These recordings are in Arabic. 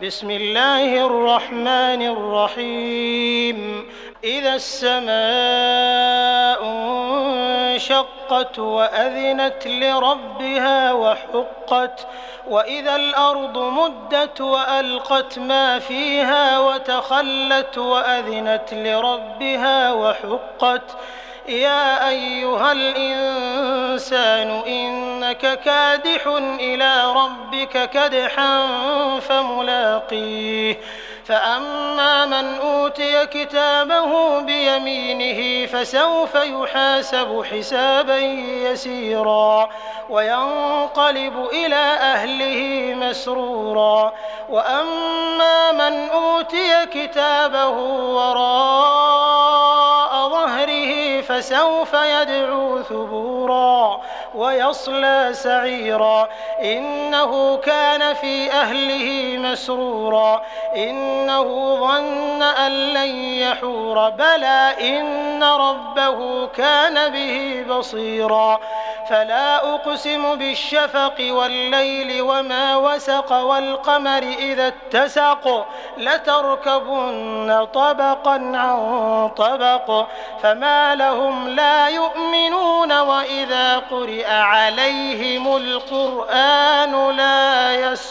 بسم الله الرحمن الرحيم إذا السماء انشقت وأذنت لربها وحقت وإذا الأرض مدت وألقت ما فيها وتخلت وأذنت لربها وحقت يا أيها الإنسان إنك كادح إلى ربك كدحا فملاقيه فأما من أوتي كتابه بيمينه فسوف يحاسب حسابا يسيرا وينقلب إلى أهله مسرورا وأما من أوتي كتابه وراء ظهره فسوف يدعو ثبورا ويصلى سعيرا إنه كان في أهله مسرورا إنه ظن أن لن يحور بلى إن ربه كان به بصيرا فلا أقسم بالشفق والليل وما وسق والقمر إذا اتسق لتركبن طبقا عن طبق فما لهم لا يؤمنون وإذا قرئ عليهم القرآن لا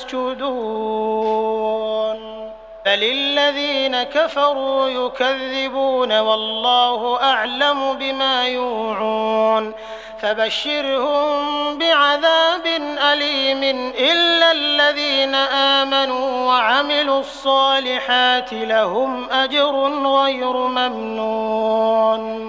يسجدون بل الذين كفروا يكذبون والله أعلم بما يوعون فبشرهم بعذاب أليم إلا الذين آمنوا وعملوا الصالحات لهم أجر غير ممنون.